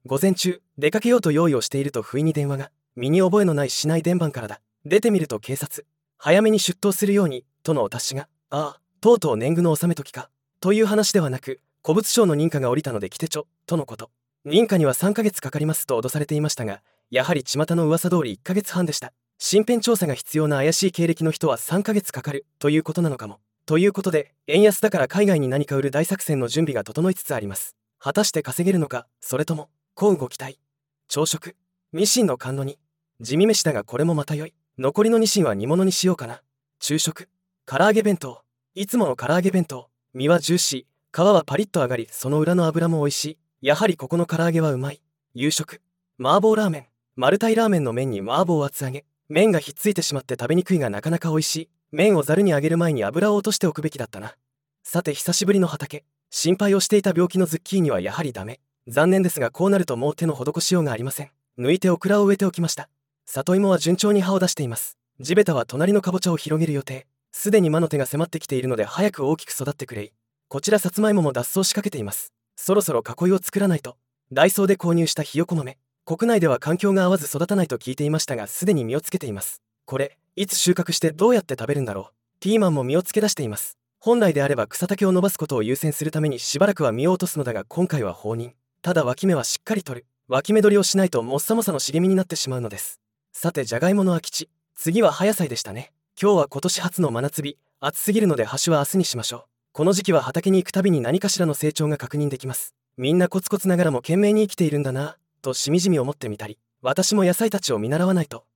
午前中出かけようと用意をしていると不意に電話が。身に覚えのない市内電番からだ。出てみると警察。早めに出頭するようにとのお達しが。ああ、とうとう年貢の納め時かという話ではなく、古物商の認可が下りたので来てちょとのこと。認可には3ヶ月かかりますと脅されていましたが、やはり巷の噂通り1ヶ月半でした。身辺調査が必要な怪しい経歴の人は3ヶ月かかるということなのかも。ということで、円安だから海外に何か売る大作戦の準備が整いつつあります。果たして稼げるのか、それとも乞うご期待。朝食ニシンの甘露煮。地味飯だがこれもまた良い。残りのニシンは煮物にしようかな。昼食唐揚げ弁当。いつもの唐揚げ弁当。身はジューシー、皮はパリッと揚がり、その裏の油も美味しい。やはりここの唐揚げはうまい。夕食麻婆ラーメン。マルタイラーメンの麺に麻婆厚揚げ。麺がひっついてしまって食べにくいがなかなか美味しい。麺をざるに揚げる前に油を落としておくべきだったな。さて久しぶりの畑。心配をしていた病気のズッキーニはやはりダメ。残念ですがこうなるともう手の施しようがありません。抜いてオクラを植えておきました。里芋は順調に葉を出しています。地べたは隣のかぼちゃを広げる予定。すでに魔の手が迫ってきているので早く大きく育ってくれい。こちらさつまいもも脱走しかけています。そろそろ囲いを作らないと。ダイソーで購入したひよこ豆。国内では環境が合わず育たないと聞いていましたがすでに実をつけています。これいつ収穫してどうやって食べるんだろう。ピーマンも実をつけ出しています。本来であれば草丈を伸ばすことを優先するためにしばらくは実を落とすのだが今回は放任。ただ脇芽はしっかり取る。脇芽取りをしないともっさもさの茂みになってしまうのです。さてじゃがいもの空き地。次は葉野菜でしたね。今日は今年初の真夏日。暑すぎるので端は明日にしましょう。この時期は畑に行くたびに何かしらの成長が確認できます。みんなコツコツながらも懸命に生きているんだなとしみじみ思ってみたり、私も野菜たちを見習わないと。